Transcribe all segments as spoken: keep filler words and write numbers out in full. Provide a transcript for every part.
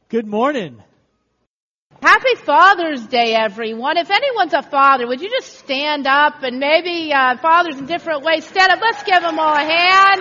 Good morning. Happy Father's Day, everyone. If anyone's a father, would you just stand up, and maybe uh, fathers in different ways, stand up. Let's give them all a hand.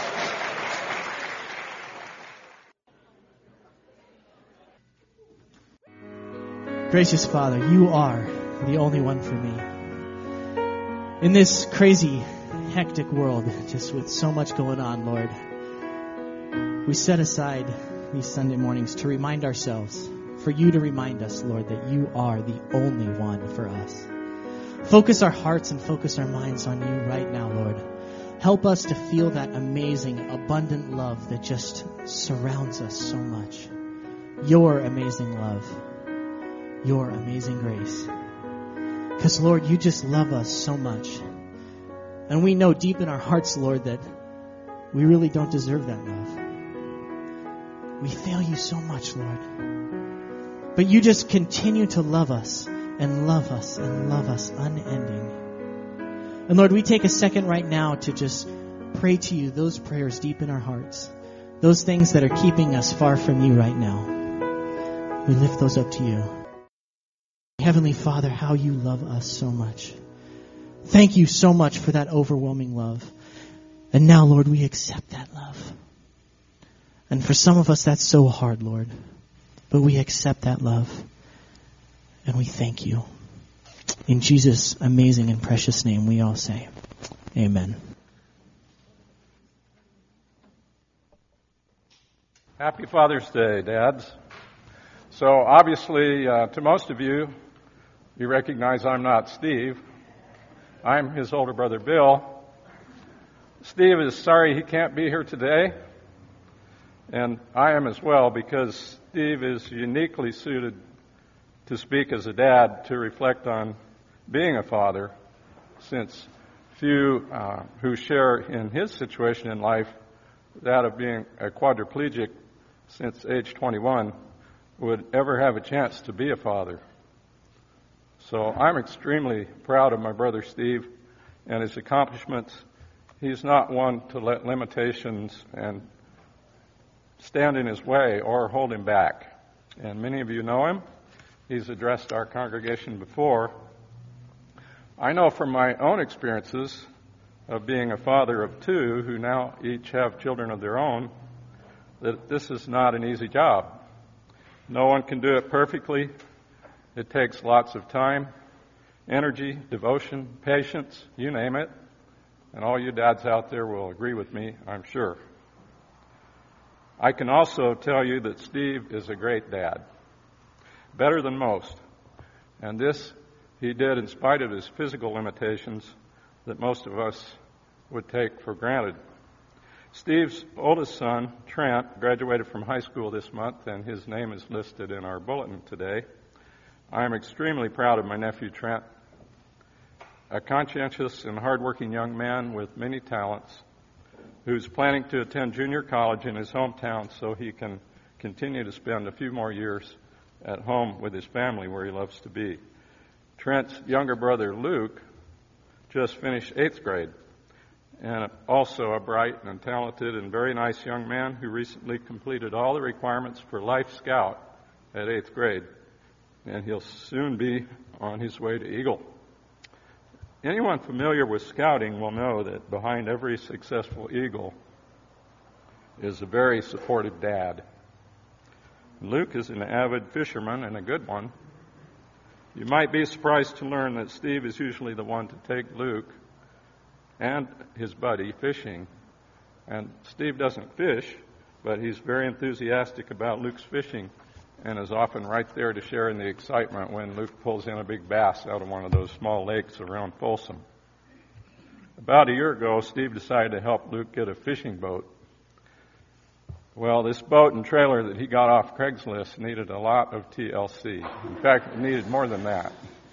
Gracious Father, you are the only one for me. In this crazy, hectic world, just with so much going on, Lord, we set aside these Sunday mornings to remind ourselves, for you to remind us, Lord, that you are the only one for us. Focus our hearts and focus our minds on you right now, Lord. Help us to feel that amazing, abundant love that just surrounds us so much. Your amazing love. Your amazing grace. Because, Lord, you just love us so much. And we know deep in our hearts, Lord, that we really don't deserve that love. We fail you so much, Lord. But you just continue to love us and love us and love us unending. And Lord, we take a second right now to just pray to you those prayers deep in our hearts. Those things that are keeping us far from you right now. We lift those up to you. Heavenly Father, how you love us so much. Thank you so much for that overwhelming love. And now, Lord, we accept that love. And for some of us, that's so hard, Lord. But we accept that love. And we thank you. In Jesus' amazing and precious name, we all say, amen. Happy Father's Day, Dads. So obviously, uh, to most of you, you recognize I'm not Steve. I'm his older brother, Bill. Steve is sorry he can't be here today. And I am as well, because Steve is uniquely suited to speak as a dad, to reflect on being a father, since few uh, who share in his situation in life, that of being a quadriplegic since age twenty-one, would ever have a chance to be a father. So I'm extremely proud of my brother Steve and his accomplishments. He's not one to let limitations and stand in his way or hold him back. And many of you know him. He's addressed our congregation before. I know from my own experiences of being a father of two who now each have children of their own, that this is not an easy job. No one can do it perfectly. It takes lots of time, energy, devotion, patience, you name it. And all you dads out there will agree with me, I'm sure. I can also tell you that Steve is a great dad, better than most. And this he did in spite of his physical limitations that most of us would take for granted. Steve's oldest son, Trent, graduated from high school this month, and his name is listed in our bulletin today. I am extremely proud of my nephew, Trent, a conscientious and hardworking young man with many talents, who's planning to attend junior college in his hometown so he can continue to spend a few more years at home with his family where he loves to be. Trent's younger brother, Luke, just finished eighth grade, and also a bright and talented and very nice young man who recently completed all the requirements for Life Scout at eighth grade, and he'll soon be on his way to Eagle. Anyone familiar with scouting will know that behind every successful Eagle is a very supportive dad. Luke is an avid fisherman and a good one. You might be surprised to learn that Steve is usually the one to take Luke and his buddy fishing. And Steve doesn't fish, but he's very enthusiastic about Luke's fishing and is often right there to share in the excitement when Luke pulls in a big bass out of one of those small lakes around Folsom. About a year ago, Steve decided to help Luke get a fishing boat. Well, this boat and trailer that he got off Craigslist needed a lot of T L C. In fact, it needed more than that.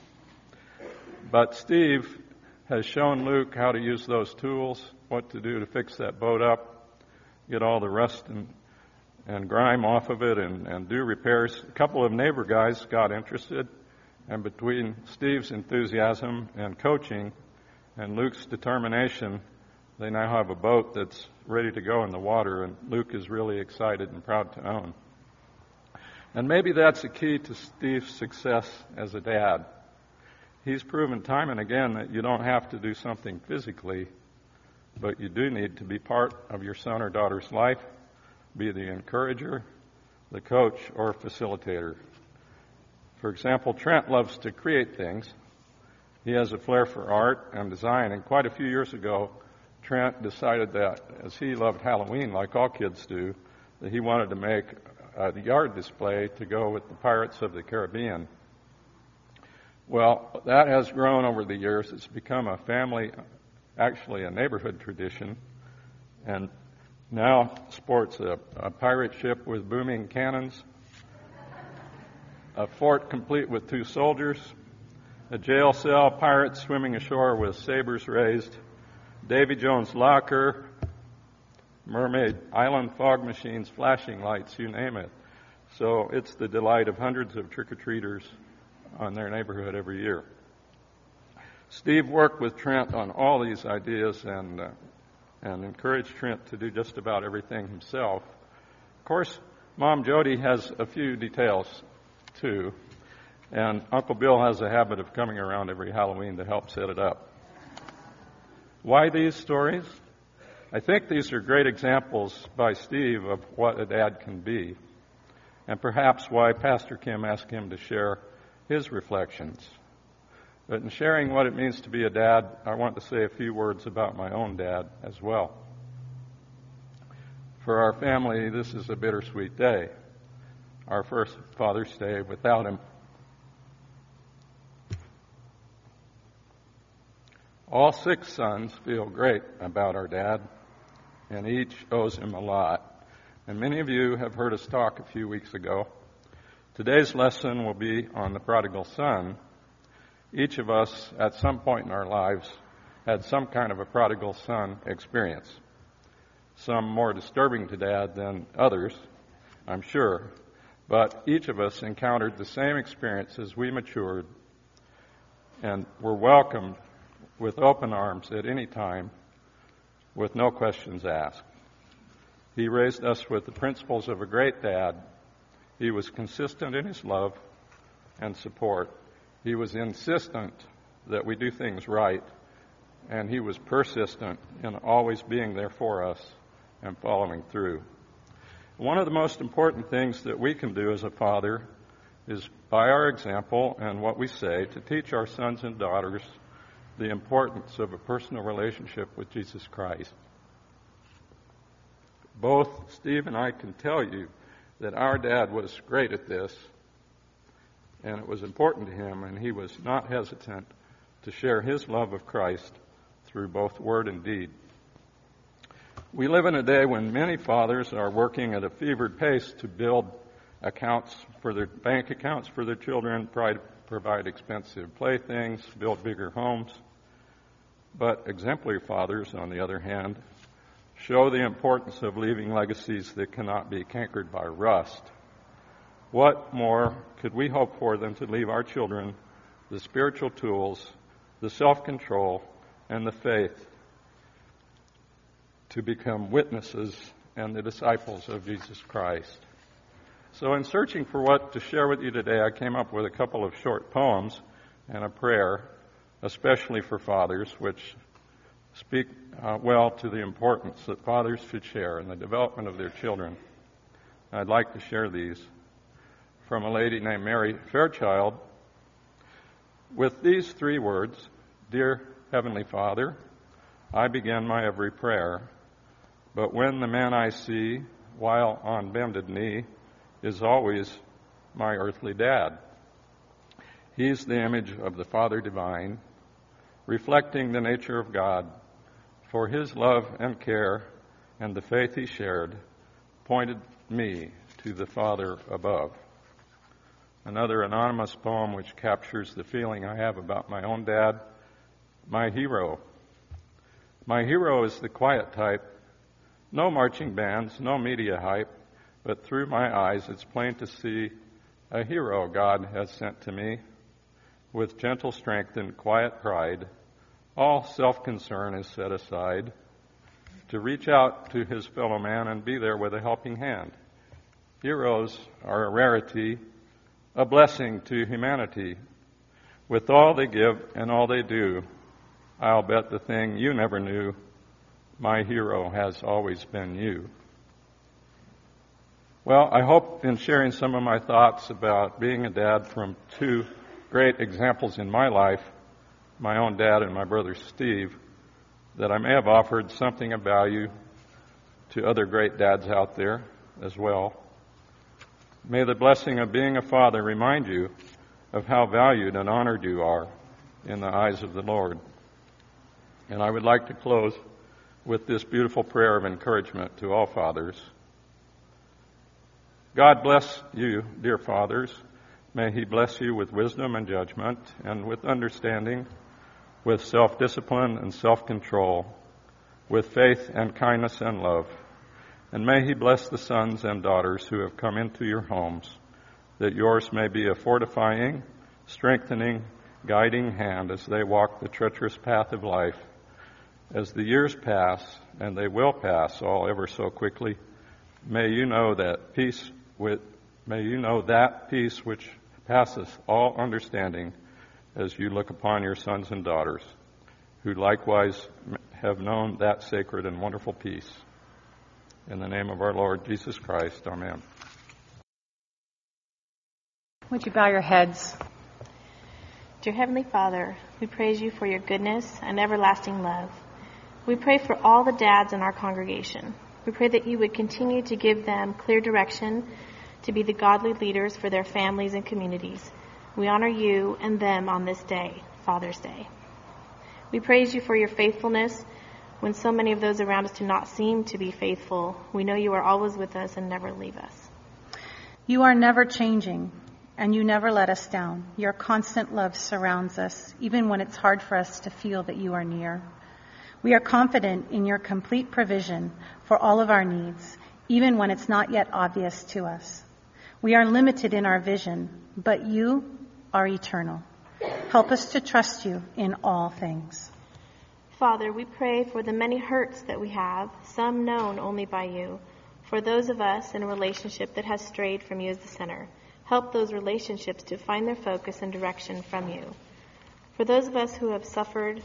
But Steve has shown Luke how to use those tools, what to do to fix that boat up, get all the rust and and grime off of it and, and do repairs. A couple of neighbor guys got interested, and between Steve's enthusiasm and coaching and Luke's determination, they now have a boat that's ready to go in the water, and Luke is really excited and proud to own. And maybe that's the key to Steve's success as a dad. He's proven time and again that you don't have to do something physically, but you do need to be part of your son or daughter's life, be the encourager, the coach, or facilitator. For example, Trent loves to create things. He has a flair for art and design, and quite a few years ago, Trent decided that, as he loved Halloween like all kids do, that he wanted to make a yard display to go with the Pirates of the Caribbean. Well, that has grown over the years. It's become a family, actually a neighborhood tradition, and now sports a, a pirate ship with booming cannons, a fort complete with two soldiers, a jail cell, pirates swimming ashore with sabers raised, Davy Jones' locker, mermaid island, fog machines, flashing lights, you name it. So it's the delight of hundreds of trick-or-treaters on their neighborhood every year. Steve worked with Trent on all these ideas and uh, and encouraged Trent to do just about everything himself. Of course, Mom Jody has a few details too, and Uncle Bill has a habit of coming around every Halloween to help set it up. Why these stories? I think these are great examples by Steve of what a dad can be, and perhaps why Pastor Kim asked him to share his reflections. But in sharing what it means to be a dad, I want to say a few words about my own dad as well. For our family, this is a bittersweet day. Our first Father's Day without him. All six sons feel great about our dad, and each owes him a lot. And many of you have heard us talk a few weeks ago. Today's lesson will be on the prodigal son. Each of us, at some point in our lives, had some kind of a prodigal son experience. Some more disturbing to Dad than others, I'm sure. But each of us encountered the same experience as we matured and were welcomed with open arms at any time, with no questions asked. He raised us with the principles of a great dad. He was consistent in his love and support. He was insistent that we do things right, and he was persistent in always being there for us and following through. One of the most important things that we can do as a father is, by our example and what we say, to teach our sons and daughters the importance of a personal relationship with Jesus Christ. Both Steve and I can tell you that our dad was great at this, and it was important to him, and he was not hesitant to share his love of Christ through both word and deed. We live in a day when many fathers are working at a fevered pace to build accounts for their bank accounts for their children, provide expensive playthings, build bigger homes. But exemplary fathers, on the other hand, show the importance of leaving legacies that cannot be cankered by rust. What more could we hope for than to leave our children the spiritual tools, the self-control, and the faith to become witnesses and the disciples of Jesus Christ? So in searching for what to share with you today, I came up with a couple of short poems and a prayer, especially for fathers, which speak uh, well to the importance that fathers should share in the development of their children. I'd like to share these from a lady named Mary Fairchild with these three words: Dear Heavenly Father, I begin my every prayer, but when the man I see while on bended knee is always my earthly dad. He's the image of the Father divine, reflecting the nature of God, for his love and care and the faith he shared pointed me to the Father above. Another anonymous poem which captures the feeling I have about my own dad: My hero. My hero is the quiet type, no marching bands, no media hype, but through my eyes it's plain to see a hero God has sent to me. With gentle strength and quiet pride, all self-concern is set aside to reach out to his fellow man and be there with a helping hand. Heroes are a rarity, a blessing to humanity. With all they give and all they do, I'll bet the thing you never knew, my hero has always been you. Well, I hope in sharing some of my thoughts about being a dad from two great examples in my life, my own dad and my brother Steve, that I may have offered something of value to other great dads out there as well. May the blessing of being a father remind you of how valued and honored you are in the eyes of the Lord. And I would like to close with this beautiful prayer of encouragement to all fathers. God bless you, dear fathers. May He bless you with wisdom and judgment, and with understanding, with self-discipline and self-control, with faith and kindness and love. And may He bless the sons and daughters who have come into your homes, that yours may be a fortifying, strengthening, guiding hand as they walk the treacherous path of life. As the years pass, and they will pass all ever so quickly, may you know that peace with, may you know that peace which passeth all understanding, as you look upon your sons and daughters, who likewise have known that sacred and wonderful peace. In the name of our Lord Jesus Christ, amen. Would you bow your heads? Dear Heavenly Father, we praise you for your goodness and everlasting love. We pray for all the dads in our congregation. We pray that you would continue to give them clear direction to be the godly leaders for their families and communities. We honor you and them on this day, Father's Day. We praise you for your faithfulness when so many of those around us do not seem to be faithful. We know you are always with us and never leave us. You are never changing, and you never let us down. Your constant love surrounds us, even when it's hard for us to feel that you are near. We are confident in your complete provision for all of our needs, even when it's not yet obvious to us. We are limited in our vision, but you are eternal. Help us to trust you in all things. Father, we pray for the many hurts that we have, some known only by you. For those of us in a relationship that has strayed from you as the center, help those relationships to find their focus and direction from you. For those of us who have suffered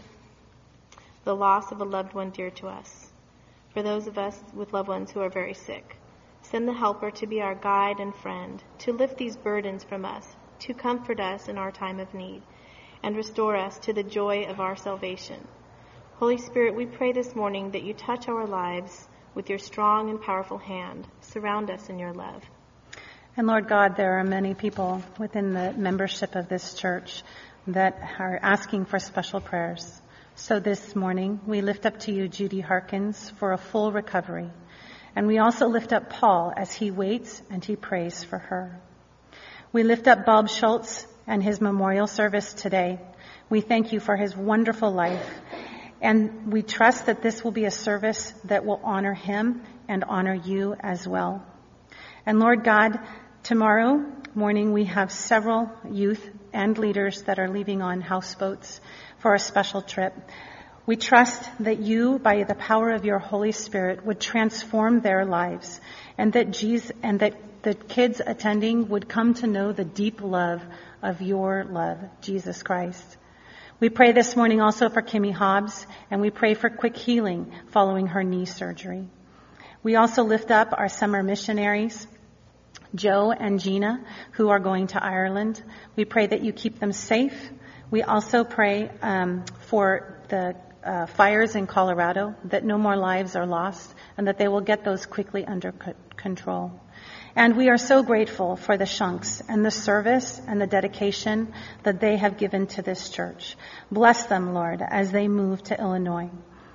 the loss of a loved one dear to us, for those of us with loved ones who are very sick, send the helper to be our guide and friend, to lift these burdens from us, to comfort us in our time of need, and restore us to the joy of our salvation. Holy Spirit, we pray this morning that you touch our lives with your strong and powerful hand. Surround us in your love. And Lord God, there are many people within the membership of this church that are asking for special prayers. So this morning, we lift up to you Judy Harkins for a full recovery. And we also lift up Paul as he waits and he prays for her. We lift up Bob Schultz and his memorial service today. We thank you for his wonderful life. And we trust that this will be a service that will honor him and honor you as well. And Lord God, tomorrow morning we have several youth and leaders that are leaving on houseboats for a special trip. We trust that you, by the power of your Holy Spirit, would transform their lives, and that Jesus, and that the kids attending would come to know the deep love of your love, Jesus Christ. We pray this morning also for Kimmy Hobbs, and we pray for quick healing following her knee surgery. We also lift up our summer missionaries, Joe and Gina, who are going to Ireland. We pray that you keep them safe. We also pray um, for the uh, fires in Colorado, that no more lives are lost, and that they will get those quickly under c- control. And we are so grateful for the Shunks and the service and the dedication that they have given to this church. Bless them, Lord, as they move to Illinois.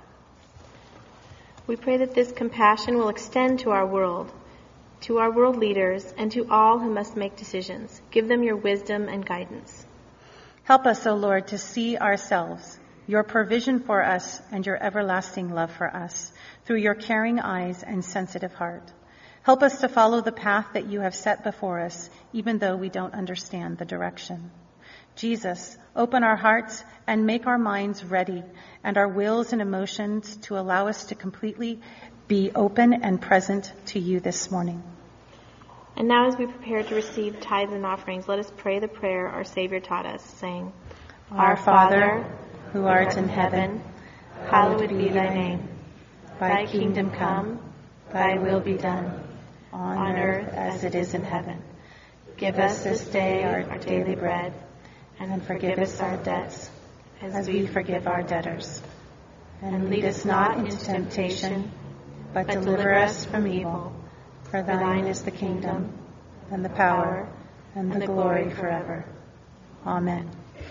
We pray that this compassion will extend to our world, to our world leaders, and to all who must make decisions. Give them your wisdom and guidance. Help us, O Lord, to see ourselves, your provision for us, and your everlasting love for us through your caring eyes and sensitive heart. Help us to follow the path that you have set before us, even though we don't understand the direction. Jesus, open our hearts and make our minds ready and our wills and emotions to allow us to completely be open and present to you this morning. And now as we prepare to receive tithes and offerings, let us pray the prayer our Savior taught us, saying, Our Father, who art in heaven, hallowed be thy name. thy kingdom come, thy will be done, on earth as it is in heaven. Give us this day our daily bread, and forgive us our debts, as we forgive our debtors. And lead us not into temptation, but deliver us from evil. For thine is the kingdom, and the power, and the glory forever. Amen.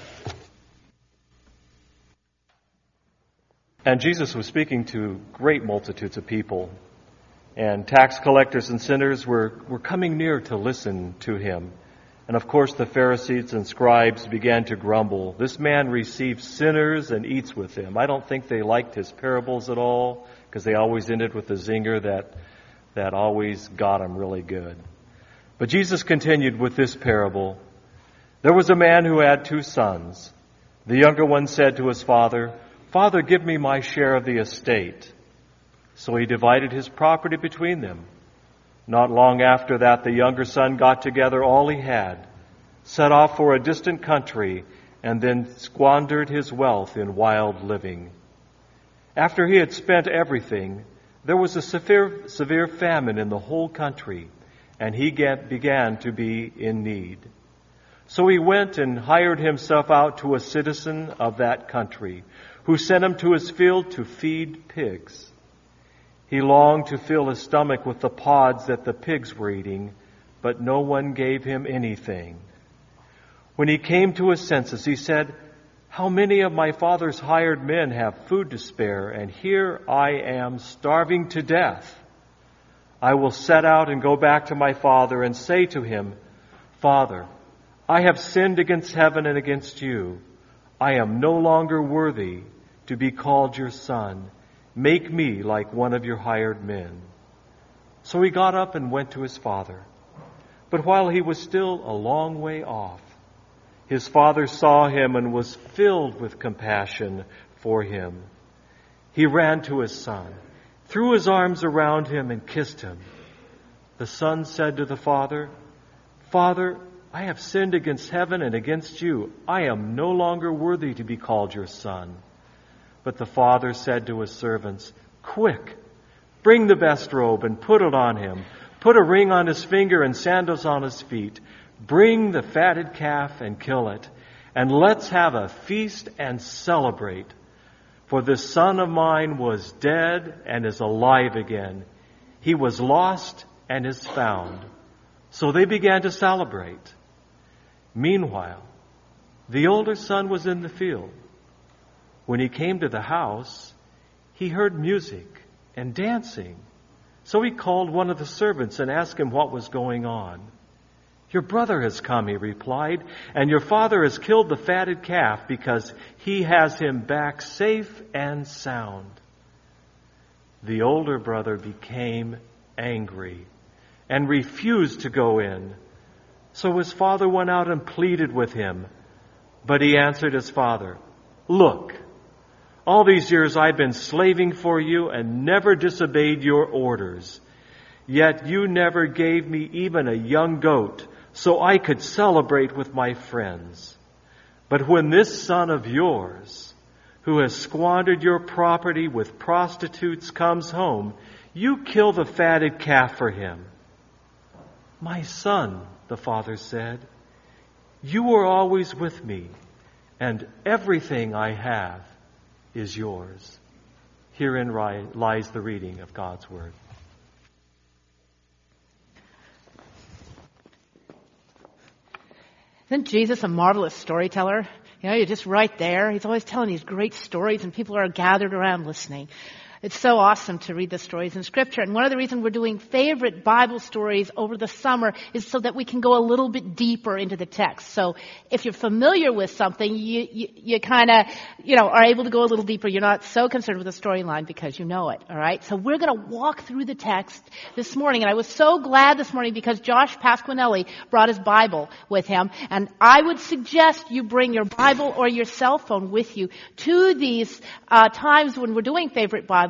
And Jesus was speaking to great multitudes of people, and tax collectors and sinners were, were coming near to listen to him. And of course the Pharisees and scribes began to grumble. This man receives sinners and eats with them. I don't think they liked his parables at all, because they always ended with a zinger that that always got them really good. But Jesus continued with this parable. There was a man who had two sons. The younger one said to his father, Father, give me my share of the estate. So he divided his property between them. Not long after that, the younger son got together all he had, set off for a distant country, and then squandered his wealth in wild living. After he had spent everything, there was a severe, severe famine in the whole country, and he get, began to be in need. So he went and hired himself out to a citizen of that country, who sent him to his field to feed pigs. He longed to fill his stomach with the pods that the pigs were eating, but no one gave him anything. When he came to his senses, he said, How many of my father's hired men have food to spare, and here I am starving to death? I will set out and go back to my father and say to him, Father, I have sinned against heaven and against you. I am no longer worthy to be called your son. Make me like one of your hired men. So he got up and went to his father. But while he was still a long way off, his father saw him and was filled with compassion for him. He ran to his son, threw his arms around him, and kissed him. The son said to the father, Father, I have sinned against heaven and against you. I am no longer worthy to be called your son. But the father said to his servants, Quick, bring the best robe and put it on him. Put a ring on his finger and sandals on his feet. Bring the fatted calf and kill it. And let's have a feast and celebrate. For this son of mine was dead and is alive again. He was lost and is found. So they began to celebrate. Meanwhile, the older son was in the field. When he came to the house, he heard music and dancing. So he called one of the servants and asked him what was going on. Your brother has come, he replied, and your father has killed the fatted calf because he has him back safe and sound. The older brother became angry and refused to go in. So his father went out and pleaded with him. But he answered his father, Look, all these years I've been slaving for you and never disobeyed your orders. Yet you never gave me even a young goat so I could celebrate with my friends. But when this son of yours, who has squandered your property with prostitutes, comes home, you kill the fatted calf for him. My son, the father said, you were always with me, and everything I have is yours. Herein lies the reading of God's Word. Isn't Jesus a marvelous storyteller? You know, you're just right there. He's always telling these great stories, and people are gathered around listening. It's so awesome to read the stories in Scripture. And one of the reasons we're doing favorite Bible stories over the summer is so that we can go a little bit deeper into the text. So if you're familiar with something, you, you, you kind of, you know, are able to go a little deeper. You're not so concerned with the storyline because you know it, all right? So we're going to walk through the text this morning. And I was so glad this morning because Josh Pasquinelli brought his Bible with him. And I would suggest you bring your Bible or your cell phone with you to these uh, times when we're doing favorite Bible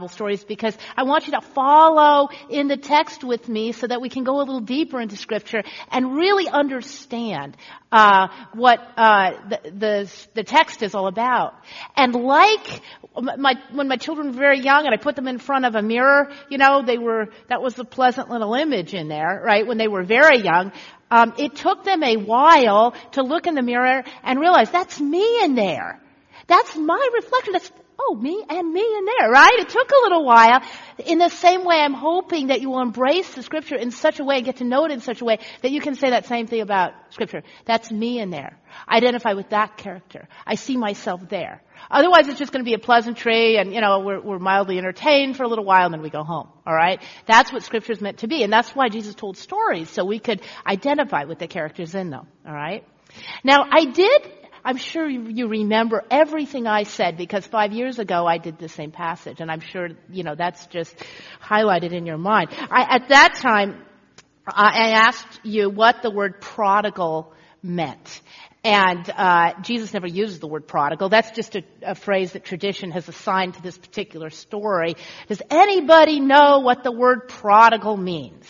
Bible stories because I want you to follow in the text with me so that we can go a little deeper into Scripture and really understand uh what uh the, the the text is all about. And like my when my children were very young and I put them in front of a mirror, you know, they were that was a pleasant little image in there, right? When they were very young, um it took them a while to look in the mirror and realize that's me in there. That's my reflection. That's, oh, me and me in there, right? It took a little while. In the same way, I'm hoping that you will embrace the Scripture in such a way, and get to know it in such a way, that you can say that same thing about Scripture. That's me in there. I identify with that character. I see myself there. Otherwise, it's just going to be a pleasantry, and, you know, we're, we're mildly entertained for a little while, and then we go home, all right? That's what Scripture is meant to be, and that's why Jesus told stories, so we could identify with the characters in them, all right? Now, I did... I'm sure you remember everything I said because five years ago I did the same passage, and I'm sure, you know, that's just highlighted in your mind. I, at that time, I asked you what the word prodigal meant. And uh Jesus never uses the word prodigal. That's just a, a phrase that tradition has assigned to this particular story. Does anybody know what the word prodigal means?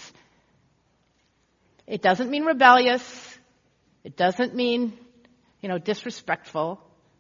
It doesn't mean rebellious. It doesn't mean... you know, disrespectful.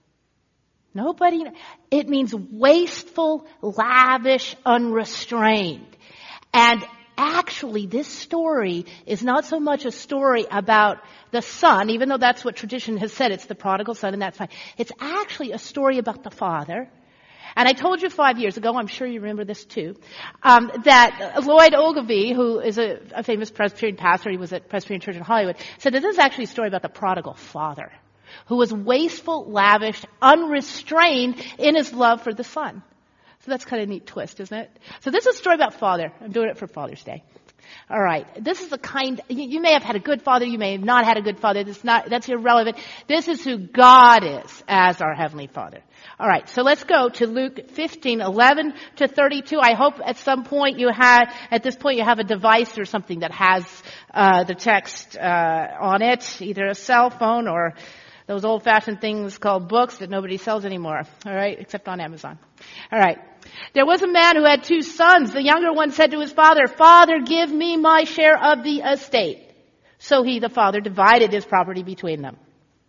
Nobody, it means wasteful, lavish, unrestrained. And actually, this story is not so much a story about the son, even though that's what tradition has said, it's the prodigal son, and that's fine. It's actually a story about the father. And I told you five years ago, I'm sure you remember this too, um, that Lloyd Ogilvie, who is a, a famous Presbyterian pastor, he was at Presbyterian Church in Hollywood, said that this is actually a story about the prodigal father, who was wasteful, lavish, unrestrained in his love for the son. So that's kind of a neat twist, isn't it? So this is a story about father. I'm doing it for Father's Day. All right. This is the kind, you, you may have had a good father, you may have not had a good father. That's not, that's irrelevant. This is who God is as our Heavenly Father. All right. So let's go to Luke fifteen, eleven to thirty-two. I hope at some point you had, at this point you have a device or something that has, uh, the text, uh, on it, either a cell phone or those old-fashioned things called books that nobody sells anymore, all right, except on Amazon. All right. There was a man who had two sons. The younger one said to his father, "Father, give me my share of the estate." So he, the father, divided his property between them.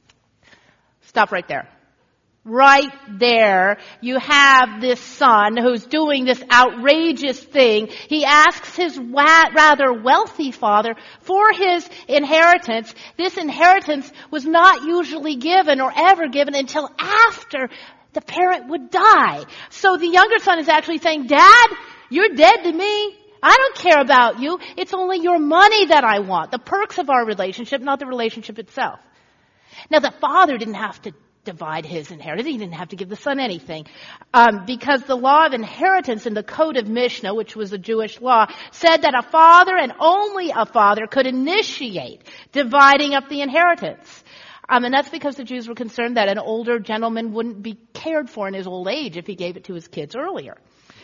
Stop right there. Right there, you have this son who's doing this outrageous thing. He asks his wa- rather wealthy father for his inheritance. This inheritance was not usually given or ever given until after the parent would die. So the younger son is actually saying, "Dad, you're dead to me. I don't care about you. It's only your money that I want. The perks of our relationship, not the relationship itself." Now the father didn't have to divide his inheritance. He didn't have to give the son anything. Um, because the law of inheritance in the Code of Mishnah, which was a Jewish law, said that a father and only a father could initiate dividing up the inheritance. Um, and that's because the Jews were concerned that an older gentleman wouldn't be cared for in his old age if he gave it to his kids earlier.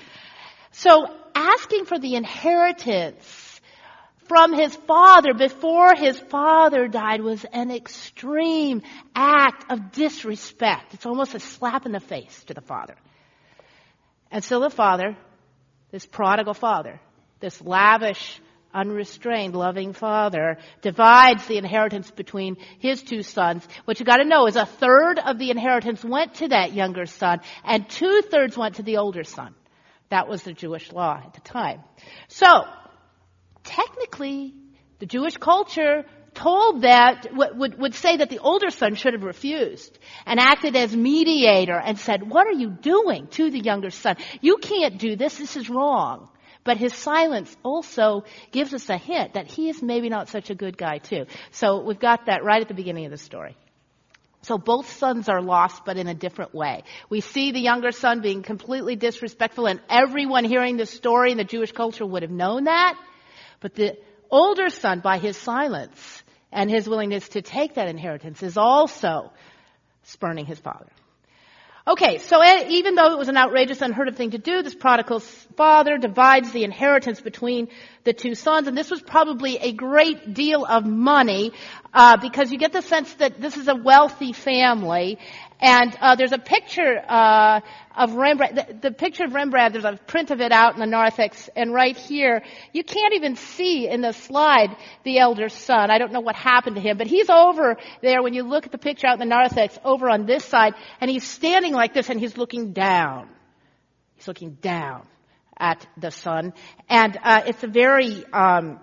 So asking for the inheritance from his father before his father died was an extreme act of disrespect. It's almost a slap in the face to the father. And so the father, this prodigal father, this lavish, unrestrained, loving father, divides the inheritance between his two sons. What you got to know is a third of the inheritance went to that younger son, and two thirds went to the older son. That was the Jewish law at the time. So, technically, the Jewish culture told that, would, would say that the older son should have refused and acted as mediator and said, "What are you doing?" to the younger son. "You can't do this. This is wrong." But his silence also gives us a hint that he is maybe not such a good guy too. So we've got that right at the beginning of the story. So both sons are lost, but in a different way. We see the younger son being completely disrespectful, and everyone hearing this story in the Jewish culture would have known that. But the older son, by his silence and his willingness to take that inheritance, is also spurning his father. Okay, so even though it was an outrageous, unheard of thing to do, this prodigal father divides the inheritance between the two sons. And this was probably a great deal of money, uh, because you get the sense that this is a wealthy family. And uh, there's a picture uh, of Rembrandt, the, the picture of Rembrandt, there's a print of it out in the narthex, and right here, you can't even see in the slide the elder son. I don't know what happened to him, but he's over there when you look at the picture out in the narthex, over on this side, and he's standing like this, and he's looking down. He's looking down at the son, and uh, it's a very um,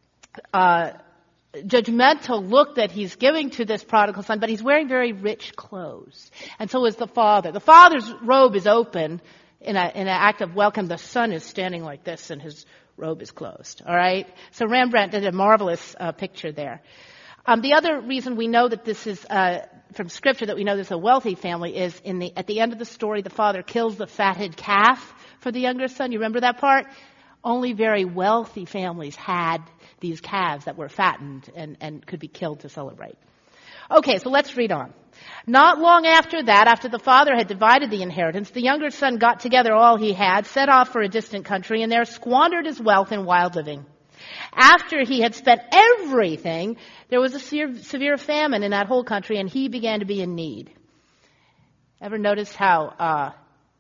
uh, judgmental look that he's giving to this prodigal son, but he's wearing very rich clothes, and so is the father. The father's robe is open in a in an act of welcome. The son is standing like this, and his robe is closed. All right, so Rembrandt did a marvelous uh, picture there. Um, the other reason we know that this is uh, from Scripture that we know this is a wealthy family is in the at the end of the story, the father kills the fatted calf for the younger son. You remember that part? Only very wealthy families had these calves that were fattened and, and could be killed to celebrate. Okay, so let's read on. Not long after that, after the father had divided the inheritance, the younger son got together all he had, set off for a distant country, and there squandered his wealth in wild living. After he had spent everything, there was a severe, severe famine in that whole country, and he began to be in need. Ever notice how uh,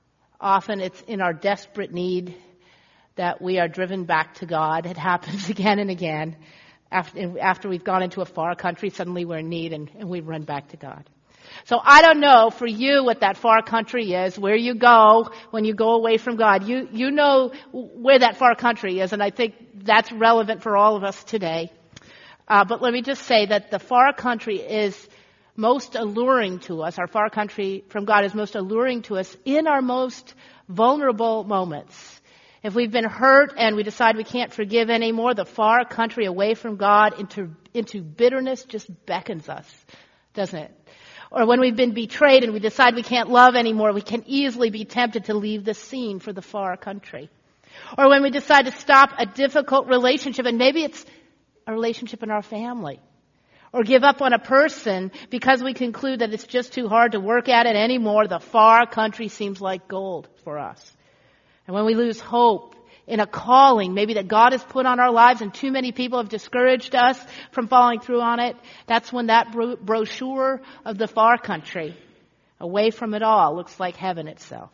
often it's in our desperate need that we are driven back to God? It happens again and again. After, after we've gone into a far country, suddenly we're in need and, and we run back to God. So I don't know for you what that far country is, where you go when you go away from God. You, you know where that far country is, and I think that's relevant for all of us today. Uh, but let me just say that the far country is most alluring to us. Our far country from God is most alluring to us in our most vulnerable moments. If we've been hurt and we decide we can't forgive anymore, the far country away from God into, into bitterness just beckons us, doesn't it? Or when we've been betrayed and we decide we can't love anymore, we can easily be tempted to leave the scene for the far country. Or when we decide to stop a difficult relationship, and maybe it's a relationship in our family. Or give up on a person because we conclude that it's just too hard to work at it anymore, the far country seems like gold for us. And when we lose hope in a calling, maybe that God has put on our lives and too many people have discouraged us from following through on it, that's when that bro- brochure of the far country, away from it all, looks like heaven itself.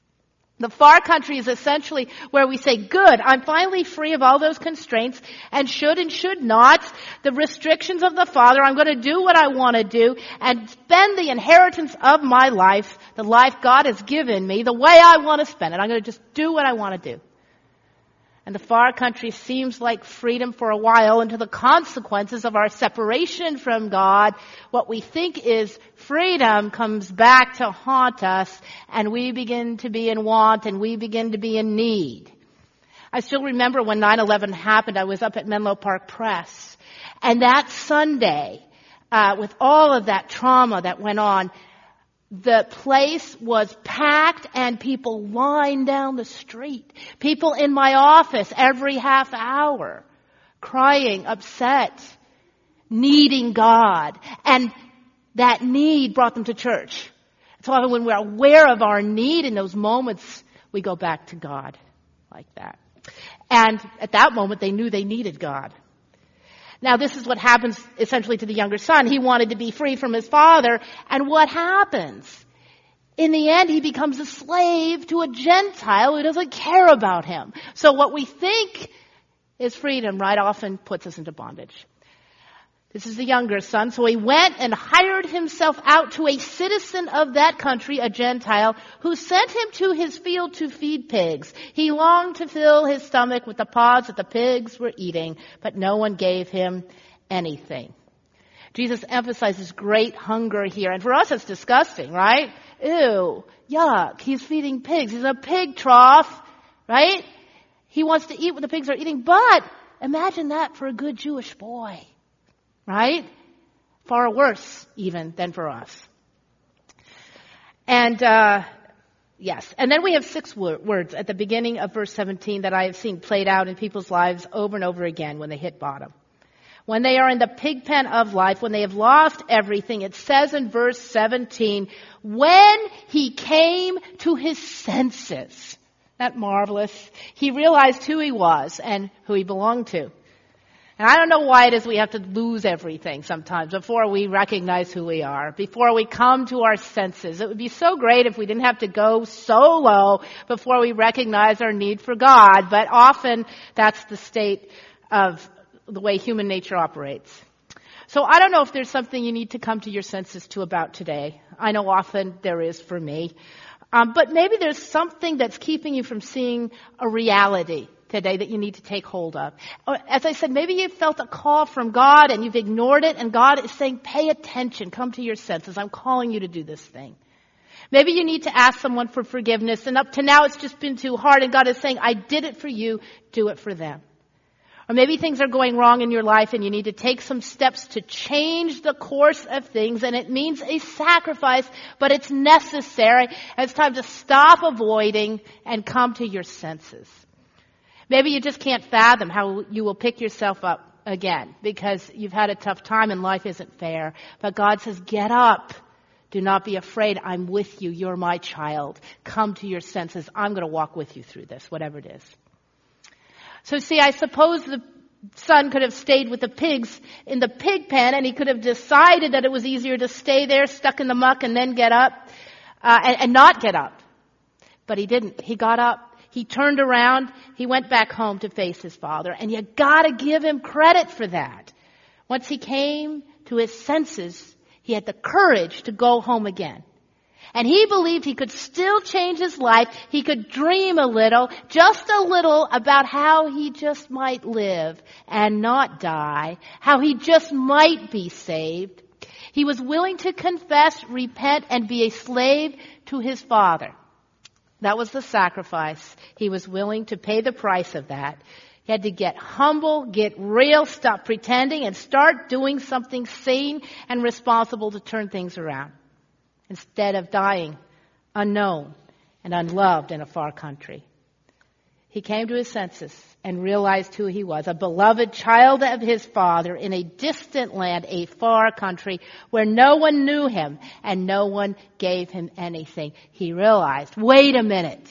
The far country is essentially where we say, good, I'm finally free of all those constraints and should and should not, the restrictions of the Father. I'm going to do what I want to do and spend the inheritance of my life, the life God has given me, the way I want to spend it. I'm going to just do what I want to do. And the far country seems like freedom for a while until the consequences of our separation from God, what we think is freedom, comes back to haunt us, and we begin to be in want and we begin to be in need. I still remember when nine eleven happened, I was up at Menlo Park Press. And that Sunday, uh, with all of that trauma that went on, the place was packed and people lined down the street. People in my office every half hour, crying, upset, needing God. And that need brought them to church. So often when we're aware of our need in those moments, we go back to God like that. And at that moment, they knew they needed God. Now, this is what happens essentially to the younger son. He wanted to be free from his father. And what happens? In the end, he becomes a slave to a Gentile who doesn't care about him. So what we think is freedom, right, often puts us into bondage. This is the younger son. So he went and hired himself out to a citizen of that country, a Gentile, who sent him to his field to feed pigs. He longed to fill his stomach with the pods that the pigs were eating, but no one gave him anything. Jesus emphasizes great hunger here. And for us, it's disgusting, right? Ew, yuck, he's feeding pigs. He's a pig trough, right? He wants to eat what the pigs are eating, but imagine that for a good Jewish boy. Right? Far worse even than for us. And, uh, yes. And then we have six wor- words at the beginning of verse seventeen that I have seen played out in people's lives over and over again when they hit bottom. When they are in the pig pen of life, when they have lost everything, it says in verse seventeen, when he came to his senses. that marvelous? He realized who he was and who he belonged to. And I don't know why it is we have to lose everything sometimes before we recognize who we are, before we come to our senses. It would be so great if we didn't have to go so low before we recognize our need for God, but often that's the state of the way human nature operates. So I don't know if there's something you need to come to your senses to about today. I know often there is for me. Um, but maybe there's something that's keeping you from seeing a reality today that you need to take hold of. As I said, maybe you felt a call from God and you've ignored it, and God is saying, pay attention, come to your senses. I'm calling you to do this thing. Maybe you need to ask someone for forgiveness, and up to now it's just been too hard, and God is saying, I did it for you, do it for them. Or maybe things are going wrong in your life and you need to take some steps to change the course of things, and it means a sacrifice, but it's necessary. And it's time to stop avoiding and come to your senses. Maybe you just can't fathom how you will pick yourself up again because you've had a tough time and life isn't fair. But God says, get up. Do not be afraid. I'm with you. You're my child. Come to your senses. I'm going to walk with you through this, whatever it is. So see, I suppose the son could have stayed with the pigs in the pig pen, and he could have decided that it was easier to stay there, stuck in the muck, and then get up, uh, and, and not get up. But he didn't. He got up. He turned around, he went back home to face his father, and you gotta give him credit for that. Once he came to his senses, he had the courage to go home again. And he believed he could still change his life. He could dream a little, just a little, about how he just might live and not die, how he just might be saved. He was willing to confess, repent, and be a slave to his father. That was the sacrifice. He was willing to pay the price of that. He had to get humble, get real, stop pretending, and start doing something sane and responsible to turn things around, instead of dying unknown and unloved in a far country. He came to his senses and realized who he was, a beloved child of his father in a distant land, a far country where no one knew him and no one gave him anything. He realized, wait a minute,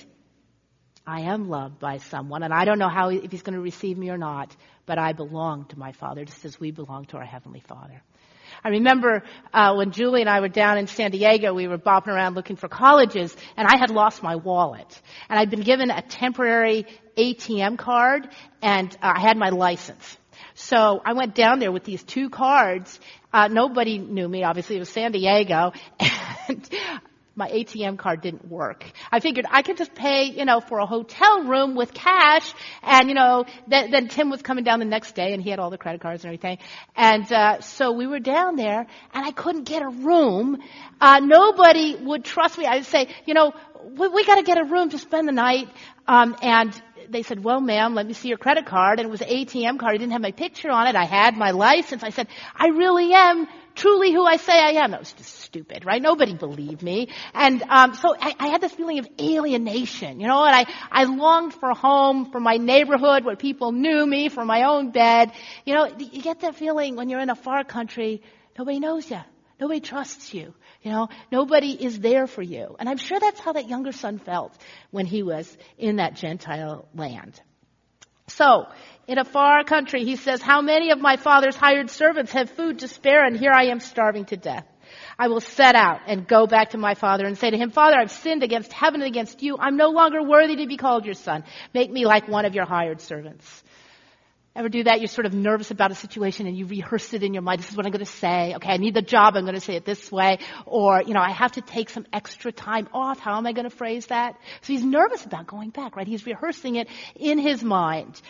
I am loved by someone, and I don't know how if he's going to receive me or not, but I belong to my Father just as we belong to our Heavenly Father. I remember uh, when Julie and I were down in San Diego, we were bopping around looking for colleges, and I had lost my wallet. And I'd been given a temporary A T M card, and uh, I had my license. So I went down there with these two cards. Uh, nobody knew me, obviously. It was San Diego. And my A T M card didn't work. I figured I could just pay, you know, for a hotel room with cash. And, you know, th- then Tim was coming down the next day and he had all the credit cards and everything. And, uh, so we were down there and I couldn't get a room. Uh, nobody would trust me. I would say, you know, we, we got to get a room to spend the night. Um, and they said, well, ma'am, let me see your credit card. And it was an A T M card. It didn't have my picture on it. I had my license. I said, I really am truly who I say I am. That was just stupid, right? Nobody believed me. And um so I, I had this feeling of alienation, you know, and I, I longed for home, for my neighborhood where people knew me, for my own bed. You know, you get that feeling when you're in a far country, nobody knows you. Nobody trusts you. You know, nobody is there for you. And I'm sure that's how that younger son felt when he was in that Gentile land. So, in a far country, he says, how many of my father's hired servants have food to spare, and here I am starving to death? I will set out and go back to my father and say to him, Father, I've sinned against heaven and against you. I'm no longer worthy to be called your son. Make me like one of your hired servants. Ever do that? You're sort of nervous about a situation and you rehearse it in your mind. This is what I'm going to say. Okay, I need the job. I'm going to say it this way. Or, you know, I have to take some extra time off. How am I going to phrase that? So he's nervous about going back, right? He's rehearsing it in his mind.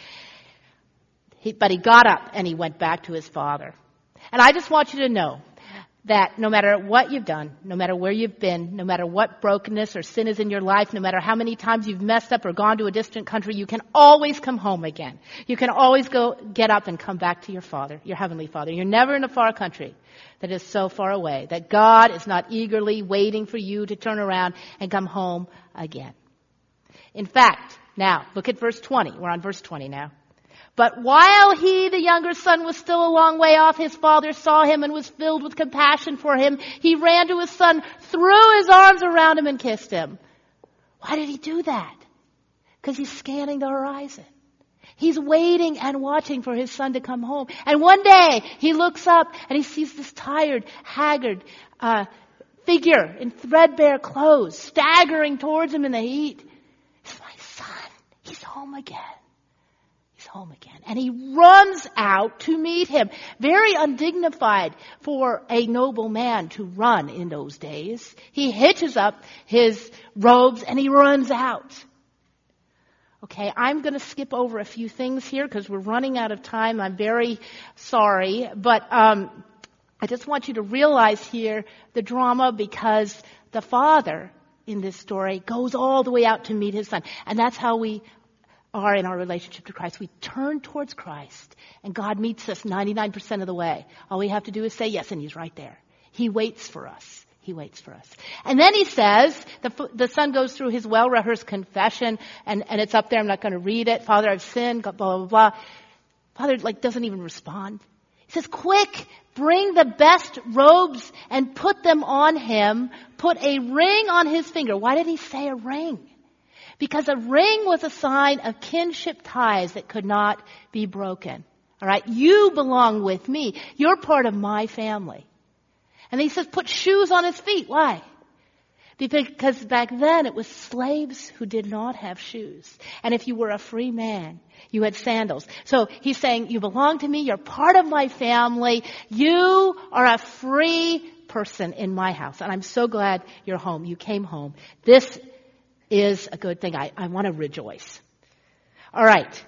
He, but he got up and he went back to his father. And I just want you to know that no matter what you've done, no matter where you've been, no matter what brokenness or sin is in your life, no matter how many times you've messed up or gone to a distant country, you can always come home again. You can always go get up and come back to your Father, your Heavenly Father. You're never in a far country that is so far away, that God is not eagerly waiting for you to turn around and come home again. In fact, now, look at verse twenty. We're on verse twenty now. But while he, the younger son, was still a long way off, his father saw him and was filled with compassion for him. He ran to his son, threw his arms around him, and kissed him. Why did he do that? because he's scanning the horizon. He's waiting and watching for his son to come home. And one day he looks up and he sees this tired, haggard uh, figure in threadbare clothes staggering towards him in the heat. It's my son. He's home again. He's home again. And he runs out to meet him. Very undignified for a noble man to run in those days. He hitches up his robes and he runs out. Okay, I'm going to skip over a few things here because we're running out of time. I'm very sorry. But um, I just want you to realize here the drama, because the father in this story goes all the way out to meet his son. And that's how we are in our relationship to Christ. We turn towards Christ, and God meets us ninety-nine percent of the way. All we have to do is say yes, and he's right there. He waits for us. He waits for us. And then he says, the, the son goes through his well-rehearsed confession, and, and it's up there. I'm not going to read it. Father, I've sinned, blah, blah, blah, blah. Father, like, doesn't even respond. He says, quick, bring the best robes and put them on him. Put a ring on his finger. Why did he say a ring? Because a ring was a sign of kinship ties that could not be broken. All right? You belong with me. You're part of my family. And he says, put shoes on his feet. Why? Because back then it was slaves who did not have shoes. And if you were a free man, you had sandals. So he's saying, you belong to me. You're part of my family. You are a free person in my house. And I'm so glad you're home. You came home. This is a good thing. I, I want to rejoice. All right.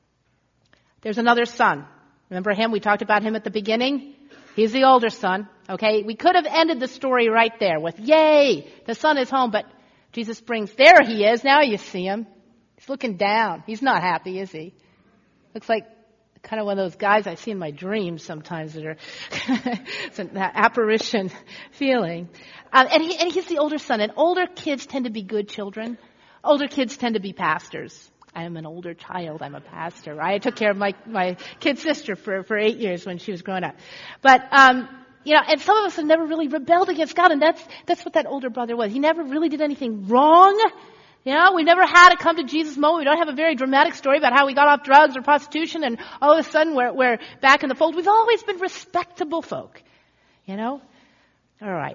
There's another son. Remember him? We talked about him at the beginning. He's the older son. Okay, we could have ended the story right there with, yay, the son is home, but Jesus brings, there he is, now you see him. He's looking down. He's not happy, is he? Looks like kind of one of those guys I see in my dreams sometimes that are, it's an apparition feeling. Um, and, he, and he's the older son, and older kids tend to be good children. Older kids tend to be pastors. I am an older child. I'm a pastor. I took care of my, my kid sister for, for eight years when she was growing up. But, um, you know, and some of us have never really rebelled against God, and that's, that's what that older brother was. He never really did anything wrong. You know, we never had a come to Jesus moment. We don't have a very dramatic story about how we got off drugs or prostitution and all of a sudden we're, we're back in the fold. We've always been respectable folk. You know? All right.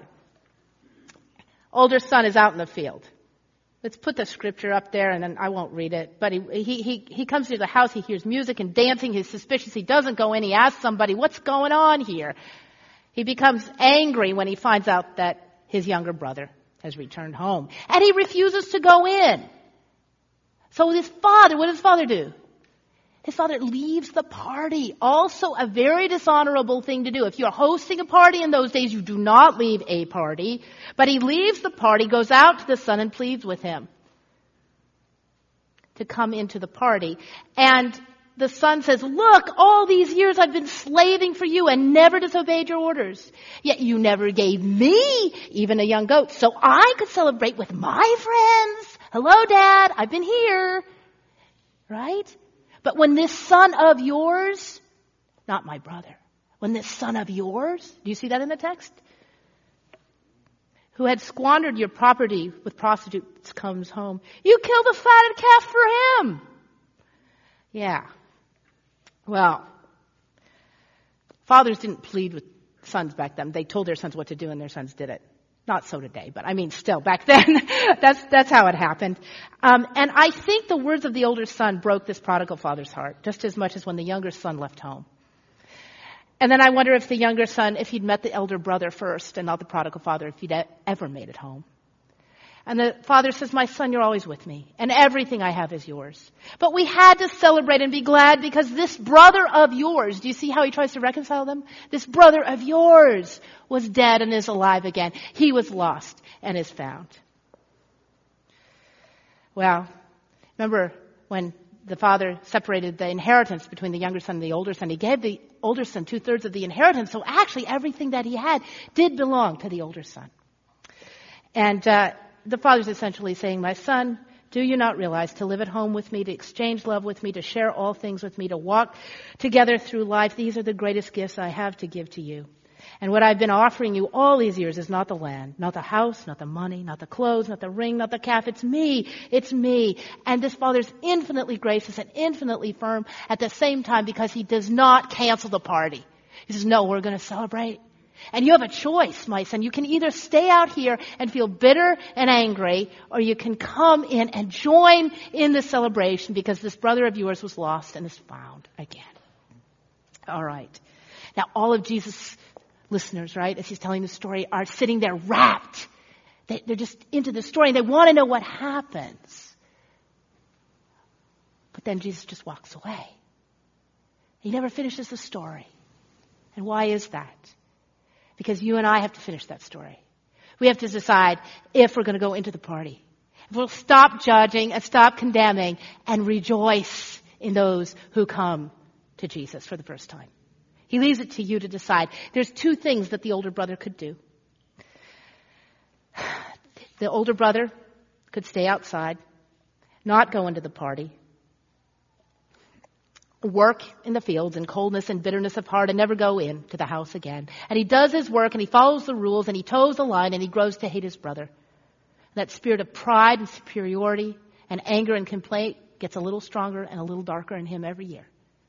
Older son is out in the field. Let's put the scripture up there, and then I won't read it. But he, he, he, he comes to the house, he hears music and dancing, he's suspicious, he doesn't go in, he asks somebody, what's going on here? He becomes angry when he finds out that his younger brother has returned home. And he refuses to go in. So his father, what does his father do? His father leaves the party. Also a very dishonorable thing to do. If you're hosting a party in those days, you do not leave a party. But he leaves the party, goes out to the son and pleads with him to come into the party. And the son says, look, all these years I've been slaving for you and never disobeyed your orders. Yet you never gave me even a young goat so I could celebrate with my friends. Hello, Dad, I've been here. Right? But when this son of yours, not my brother, when this son of yours, do you see that in the text? Who had squandered your property with prostitutes comes home, you killed a fatted calf for him. Yeah. Well, fathers didn't plead with sons back then. They told their sons what to do and their sons did it. Not so today, but I mean still back then, that's, that's how it happened. Um, and I think the words of the older son broke this prodigal father's heart just as much as when the younger son left home. And then I wonder if the younger son, if he'd met the elder brother first and not the prodigal father, if he'd ever made it home. And the father says, my son, you're always with me, and everything I have is yours. But we had to celebrate and be glad because this brother of yours, do you see how he tries to reconcile them? This brother of yours was dead and is alive again. He was lost and is found. Well, remember when the father separated the inheritance between the younger son and the older son, he gave the older son two-thirds of the inheritance. So actually everything that he had did belong to the older son. And, uh, the father's essentially saying, my son, do you not realize to live at home with me, to exchange love with me, to share all things with me, to walk together through life, these are the greatest gifts I have to give to you. And what I've been offering you all these years is not the land, not the house, not the money, not the clothes, not the ring, not the calf. It's me. It's me. And this Father's infinitely gracious and infinitely firm at the same time because he does not cancel the party. He says, no, we're going to celebrate. And you have a choice, my son. You can either stay out here and feel bitter and angry, or you can come in and join in the celebration because this brother of yours was lost and is found again. All right. Now, all of Jesus' listeners, right, as he's telling the story, are sitting there rapt. They, they're just into the story, and they want to know what happens. But then Jesus just walks away. He never finishes the story. And why is that? Because you and I have to finish that story. We have to decide if we're going to go into the party. If we'll stop judging and stop condemning and rejoice in those who come to Jesus for the first time. He leaves it to you to decide. There's two things that the older brother could do. The older brother could stay outside, not go into the party, work in the fields in coldness and bitterness of heart and never go in to the house again. And he does his work and he follows the rules and he toes the line and he grows to hate his brother. That spirit of pride and superiority and anger and complaint gets a little stronger and a little darker in him every year.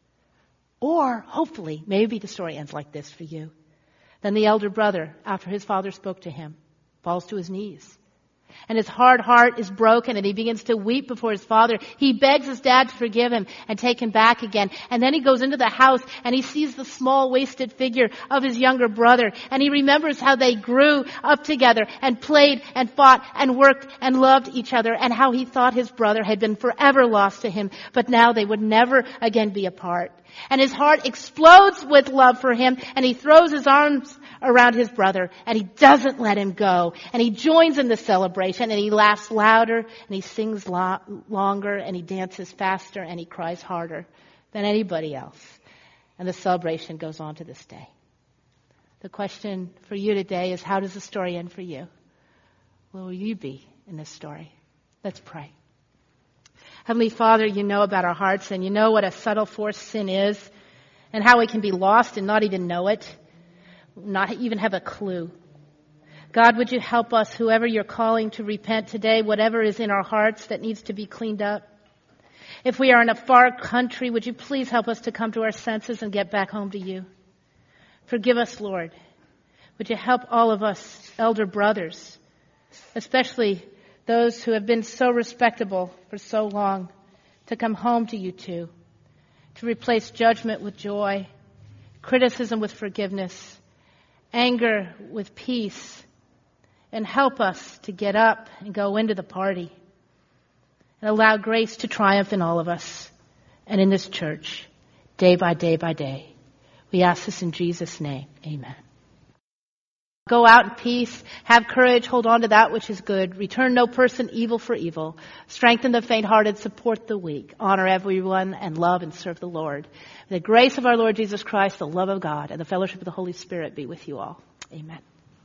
Or, hopefully, maybe the story ends like this for you. Then the elder brother, after his father spoke to him, falls to his knees. And his hard heart is broken and he begins to weep before his father. He begs his dad to forgive him and take him back again. And then he goes into the house and he sees the small wasted figure of his younger brother. And he remembers how they grew up together and played and fought and worked and loved each other and how he thought his brother had been forever lost to him. But now they would never again be apart. And his heart explodes with love for him and he throws his arms around his brother and he doesn't let him go. And he joins in the celebration and he laughs louder and he sings lo- longer and he dances faster and he cries harder than anybody else. And the celebration goes on to this day. The question for you today is, how does the story end for you? Where will you be in this story? Let's pray. Heavenly Father, you know about our hearts and you know what a subtle force sin is and how we can be lost and not even know it, not even have a clue. God, would you help us, whoever you're calling to repent today, whatever is in our hearts that needs to be cleaned up. If we are in a far country, would you please help us to come to our senses and get back home to you? Forgive us, Lord. Would you help all of us elder brothers, especially those who have been so respectable for so long, to come home to you too, to replace judgment with joy, criticism with forgiveness, anger with peace, and help us to get up and go into the party and allow grace to triumph in all of us and in this church, day by day by day. We ask this in Jesus' name. Amen. Go out in peace, have courage, hold on to that which is good, return no person evil for evil, strengthen the faint-hearted, support the weak, honor everyone, and love and serve the Lord. The grace of our Lord Jesus Christ, the love of God, and the fellowship of the Holy Spirit be with you all. Amen.